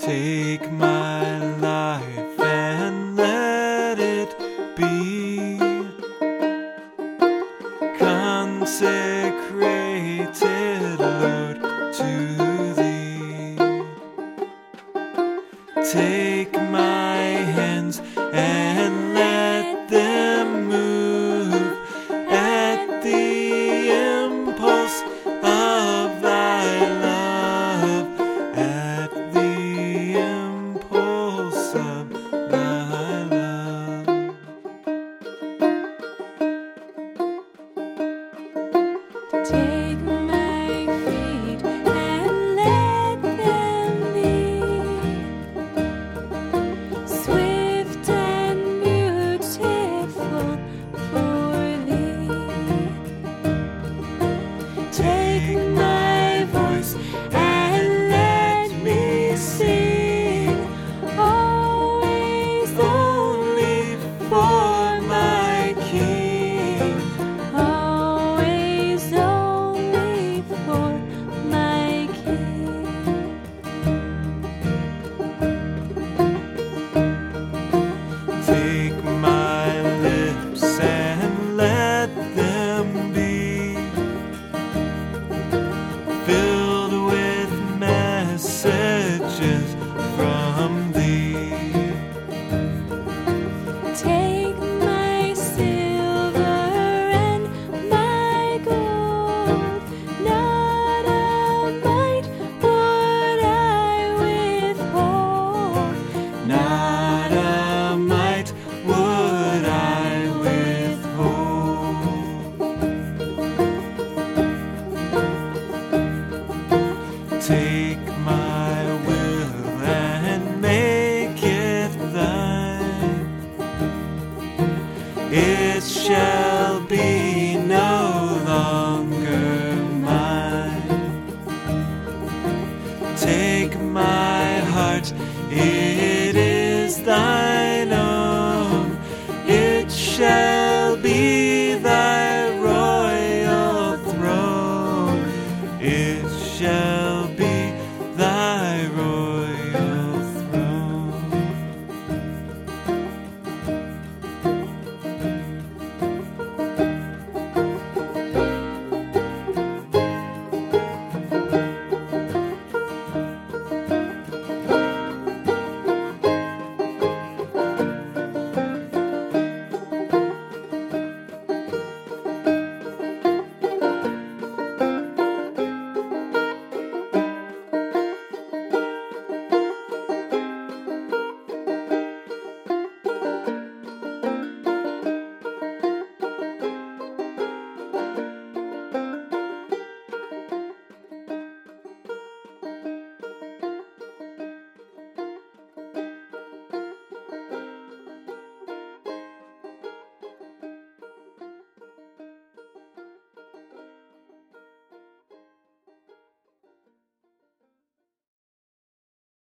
Take my life and let it be consecrated, Lord, to Thee. Take my hands and let them move at the impulse of Thy love, at the impulse of Thy love. Take my feet and let them be swift and beautiful for Thee. Take my voice and let me sing, always only for my King, always only for my King. Take my lips and let them be filled with messages from Thee. Take my silver and my gold, not a mite would I withhold, Not a mite would I withhold. Take my will and make it Thine. It shall